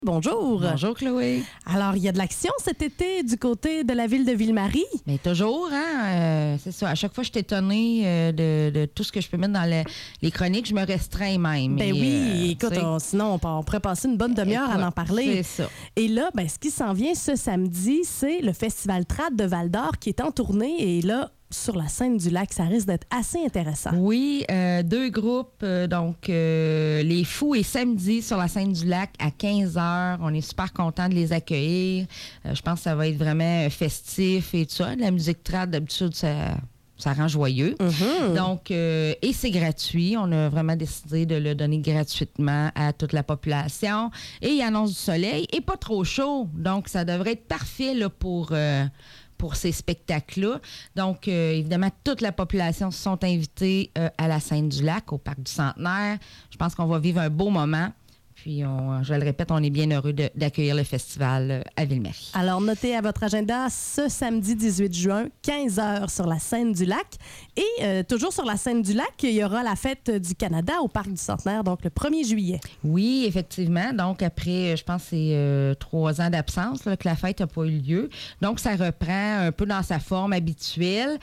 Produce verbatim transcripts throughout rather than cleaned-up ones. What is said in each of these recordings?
Bonjour. Bonjour, Chloé. Alors, il y a de l'action cet été du côté de la ville de Ville-Marie. Mais toujours, hein? Euh, c'est ça. À chaque fois, je suis étonnée euh, de, de tout ce que je peux mettre dans le, les chroniques. Je me restreins même. Ben Et, oui, euh, écoute, on, sinon, on, on pourrait passer une bonne demi-heure à en parler. C'est ça. Et là, ben, ce qui s'en vient ce samedi, c'est le Festival Trad de Val-d'Or qui est en tournée. Et là, sur la scène du lac, ça risque d'être assez intéressant. Oui, euh, deux groupes, euh, donc euh, Les Fous et Samedi sur la scène du lac à quinze heures. On est super contents de les accueillir. Euh, je pense que ça va être vraiment festif et tout ça. De la musique trad, d'habitude, ça... Ça rend joyeux. Mm-hmm. Donc, euh, et c'est gratuit. On a vraiment décidé de le donner gratuitement à toute la population. Et il annonce du soleil et pas trop chaud. Donc, ça devrait être parfait là, pour, euh, pour ces spectacles-là. Donc, euh, évidemment, toute la population se sont invités euh, à la scène du lac, au Parc du Centenaire. Je pense qu'on va vivre un beau moment. Puis, on, je le répète, on est bien heureux de, d'accueillir le festival à Ville-Marie. Alors, notez à votre agenda ce samedi dix-huit juin, quinze heures sur la scène du lac. Et euh, toujours sur la scène du lac, il y aura la fête du Canada au Parc du Centenaire, donc le premier juillet. Oui, effectivement. Donc, après, je pense que c'est euh, trois ans d'absence là, que la fête n'a pas eu lieu. Donc, ça reprend un peu dans sa forme habituelle.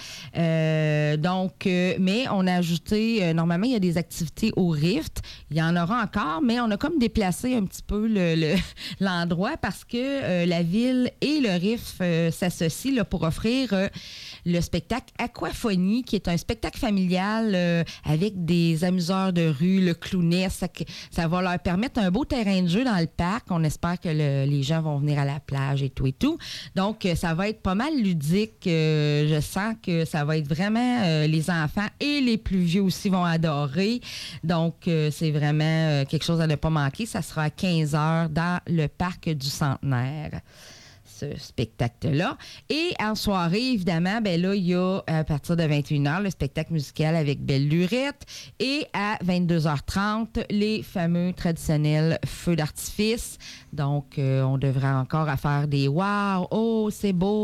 Euh, donc, euh, mais on a ajouté, euh, normalement, il y a des activités au Rift. Il y en aura encore, mais on a comme des déplacer un petit peu le, le, l'endroit parce que euh, la ville et le Rift euh, s'associent là, pour offrir euh, le spectacle Aquaphonie, qui est un spectacle familial euh, avec des amuseurs de rue, le clownet. Ça, ça va leur permettre un beau terrain de jeu dans le parc. On espère que le, les gens vont venir à la plage et tout et tout. Donc, euh, ça va être pas mal ludique. Euh, je sens que ça va être vraiment euh, les enfants et les plus vieux aussi vont adorer. Donc, euh, c'est vraiment euh, quelque chose à ne pas manquer. Ça sera à quinze heures dans le Parc du Centenaire, ce spectacle-là. Et en soirée, évidemment, ben là, il y a à partir de vingt et une heures le spectacle musical avec Belle Lurette et à vingt-deux heures trente, les fameux traditionnels feux d'artifice. Donc, euh, on devrait encore à faire des « wow »,« oh, c'est beau ».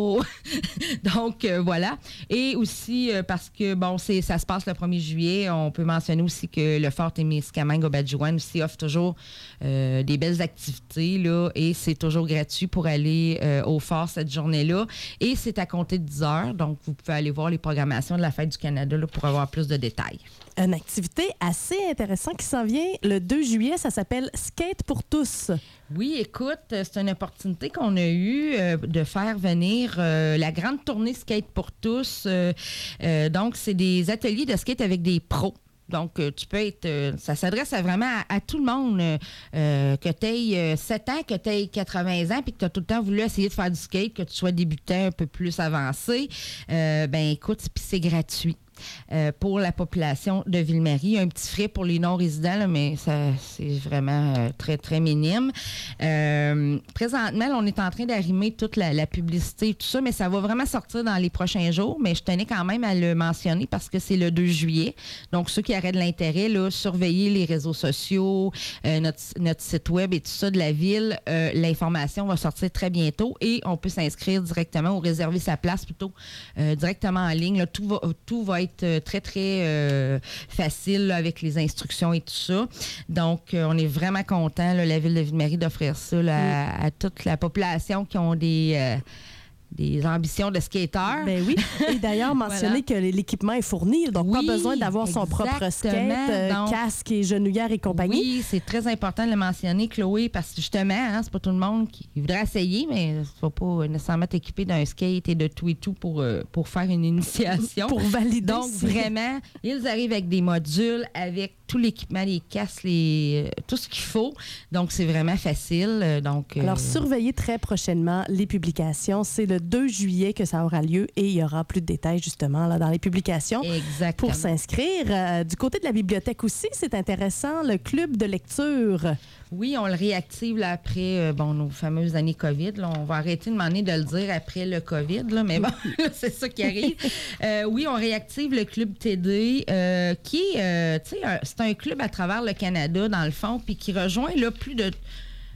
Donc, euh, voilà. Et aussi, euh, parce que, bon, c'est, ça se passe le premier juillet, on peut mentionner aussi que le Fort Témiscamingue au Badjouane aussi offre toujours euh, des belles activités, là, et c'est toujours gratuit pour aller euh, au fort cette journée-là. Et c'est à compter de dix heures, donc vous pouvez aller voir les programmations de la Fête du Canada là, pour avoir plus de détails. Une activité assez intéressante qui s'en vient le deux juillet, ça s'appelle Skate pour tous. Oui, écoute, c'est une opportunité qu'on a eue euh, de faire venir euh, la grande tournée Skate pour tous. Euh, euh, donc, c'est des ateliers de skate avec des pros. Donc, euh, tu peux être... Euh, ça s'adresse à vraiment à, à tout le monde, euh, que tu aies sept ans, que tu aies quatre-vingts ans, puis que tu as tout le temps voulu essayer de faire du skate, que tu sois débutant un peu plus avancé. Euh, ben écoute, puis c'est gratuit. Euh, pour la population de Ville-Marie. Il y a un petit frais pour les non-résidents, là, mais ça, c'est vraiment euh, très, très minime. Euh, présentement, là, on est en train d'arrimer toute la, la publicité et tout ça, mais ça va vraiment sortir dans les prochains jours. Mais je tenais quand même à le mentionner parce que c'est le deux juillet. Donc, ceux qui auraient de l'intérêt, là, surveillez les réseaux sociaux, euh, notre, notre site web et tout ça de la ville. Euh, l'information va sortir très bientôt et on peut s'inscrire directement ou réserver sa place plutôt euh, directement en ligne. Là, tout va, tout va être très, très euh, facile là, avec les instructions et tout ça. Donc, euh, on est vraiment content, là, la Ville de Ville-Marie, d'offrir ça là, oui. à, à toute la population qui ont des... Euh, des ambitions de skateur. Ben oui. Et d'ailleurs, mentionner voilà. que l'équipement est fourni, donc oui, pas besoin d'avoir son propre skate, euh, donc, casque et genouillère et compagnie. Oui, c'est très important de le mentionner, Chloé, parce que justement, hein, c'est pas tout le monde qui voudrait essayer, mais tu vas pas nécessairement t'équiper d'un skate et de tout et tout pour, euh, pour faire une initiation. Pour valider. Donc, si. vraiment, ils arrivent avec des modules, avec tout l'équipement, les casques, les, euh, tout ce qu'il faut. Donc, c'est vraiment facile. Donc, Alors, euh, surveillez très prochainement les publications. C'est le deux juillet que ça aura lieu et il y aura plus de détails justement là, dans les publications. Exactement. Pour s'inscrire. Euh, du côté de la bibliothèque aussi, c'est intéressant, le club de lecture. Oui, on le réactive là, après euh, bon, nos fameuses années COVID. Là. On va arrêter de demander de le dire après le COVID, là, mais bon, c'est ça qui arrive. Euh, oui, on réactive le club T D euh, qui est, euh, tu sais, c'est un club à travers le Canada dans le fond, puis qui rejoint là, plus de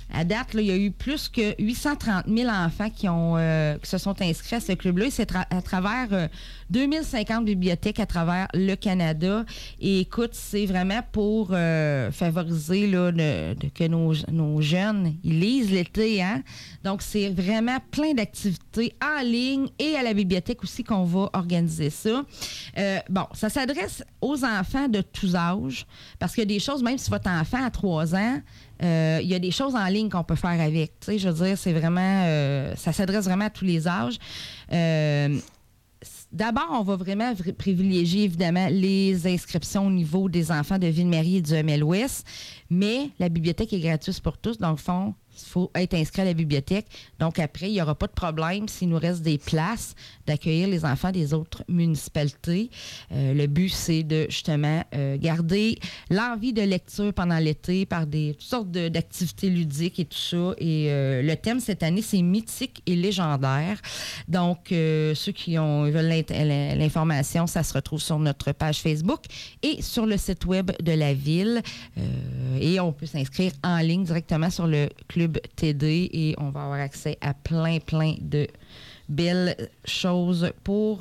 à date, là, il y a eu plus que huit cent trente mille enfants qui, ont, euh, qui se sont inscrits à ce club-là. Et c'est tra- à travers euh, deux mille cinquante bibliothèques à travers le Canada. Et écoute, c'est vraiment pour euh, favoriser là, de, de, que nos, nos jeunes ils lisent l'été. Hein? Donc, c'est vraiment plein d'activités en ligne et à la bibliothèque aussi qu'on va organiser ça. Euh, bon, ça s'adresse aux enfants de tous âges parce qu'il y a des choses, même si votre enfant a trois ans, euh, il y a des choses en ligne qu'on peut faire avec. Tu sais, je veux dire, c'est vraiment... Euh, ça s'adresse vraiment à tous les âges. Euh, D'abord, on va vraiment v- privilégier, évidemment, les inscriptions au niveau des enfants de Ville-Marie et du M L Ouest, mais la bibliothèque est gratuite pour tous. Dans le fond, il faut être inscrit à la bibliothèque. Donc, après, il n'y aura pas de problème s'il nous reste des places d'accueillir les enfants des autres municipalités. Euh, le but, c'est de, justement, euh, garder l'envie de lecture pendant l'été par des toutes sortes de, d'activités ludiques et tout ça. Et euh, le thème, cette année, c'est mythique et légendaire. Donc, euh, ceux qui ont, veulent l'int- l'information, ça se retrouve sur notre page Facebook et sur le site web de la Ville. Euh, et on peut s'inscrire en ligne directement sur le Club T D et on va avoir accès à plein, plein de belles choses pour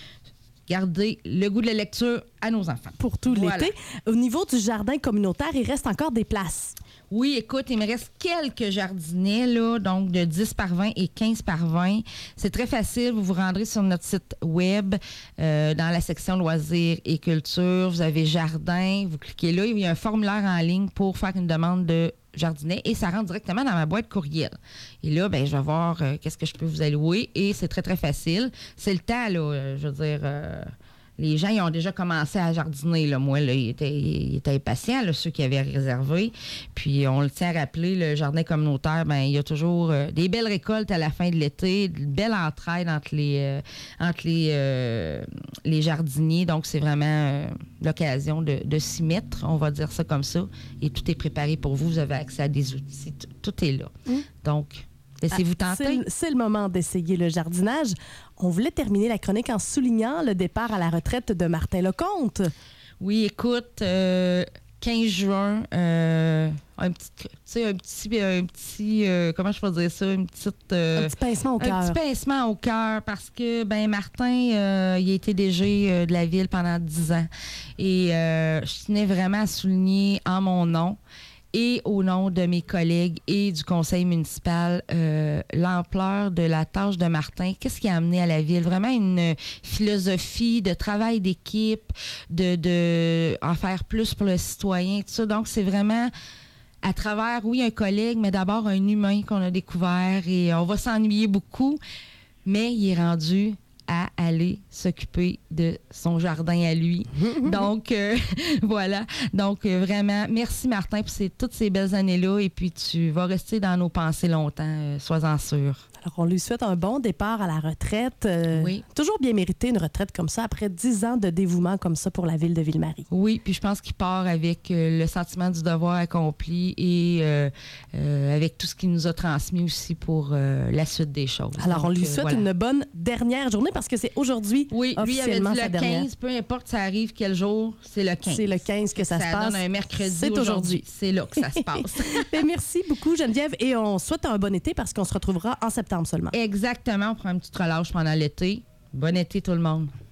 garder le goût de la lecture à nos enfants. Pour tout Voilà. l'été. Au niveau du jardin communautaire, il reste encore des places. Oui, écoute, il me reste quelques jardinets, là, donc de dix par vingt et quinze par vingt. C'est très facile. Vous vous rendrez sur notre site web, euh, dans la section loisirs et culture. Vous avez jardin. Vous cliquez là. Il y a un formulaire en ligne pour faire une demande de jardinet et ça rentre directement dans ma boîte courriel. Et là, ben, je vais voir euh, qu'est-ce que je peux vous allouer et c'est très, très facile. C'est le temps, là, euh, je veux dire... Euh, les gens, ils ont déjà commencé à jardiner. Là. Moi, là, ils, étaient, ils étaient impatients, là, ceux qui avaient réservé. Puis, on le tient à rappeler, le jardin communautaire, ben, il y a toujours euh, des belles récoltes à la fin de l'été, de belles entrailles entre les, euh, entre les, euh, les jardiniers. Donc, c'est vraiment euh, l'occasion de, de s'y mettre, on va dire ça comme ça. Et tout est préparé pour vous. Vous avez accès à des outils. Tout, tout est là. Mmh. Donc, laissez-vous Ah, tenter. C'est le, c'est le moment d'essayer le jardinage. On voulait terminer la chronique en soulignant le départ à la retraite de Martin Lecomte. Oui, écoute, euh, quinze juin, euh, un petit, tu sais, un petit, un petit euh, comment je peux dire ça, une petite... Euh, un petit pincement au cœur. Un petit pincement au cœur parce que, ben Martin, euh, il a été D G euh, de la ville pendant dix ans. Et euh, je tenais vraiment à souligner en mon nom et au nom de mes collègues et du conseil municipal, euh, l'ampleur de la tâche de Martin. Qu'est-ce qui a amené à la ville? Vraiment une philosophie de travail d'équipe, de, de en faire plus pour le citoyen, tout ça. Donc, c'est vraiment à travers, oui, un collègue, mais d'abord un humain qu'on a découvert et on va s'ennuyer beaucoup, mais il est rendu à aller s'occuper de son jardin à lui. Donc, euh, voilà. Donc, euh, vraiment, merci Martin pour ces, toutes ces belles années-là. Et puis, tu vas rester dans nos pensées longtemps, euh, sois-en sûr. Alors, on lui souhaite un bon départ à la retraite. Euh, oui. Toujours bien mérité, une retraite comme ça, après dix ans de dévouement comme ça pour la ville de Ville-Marie. Oui, puis je pense qu'il part avec euh, le sentiment du devoir accompli et euh, euh, avec tout ce qu'il nous a transmis aussi pour euh, la suite des choses. Alors, Donc, on lui euh, souhaite voilà. une bonne dernière journée parce que c'est aujourd'hui oui, officiellement lui, il sa avait dit le dernière. quinze, peu importe ça arrive quel jour, c'est le quinze. C'est le quinze que ça, ça se passe. donne un mercredi c'est aujourd'hui. aujourd'hui. C'est là que ça se passe. Mais merci beaucoup, Geneviève, et on souhaite un bon été parce qu'on se retrouvera en septembre seulement. Exactement, on prend une petite relâche pendant l'été. Bon été tout le monde.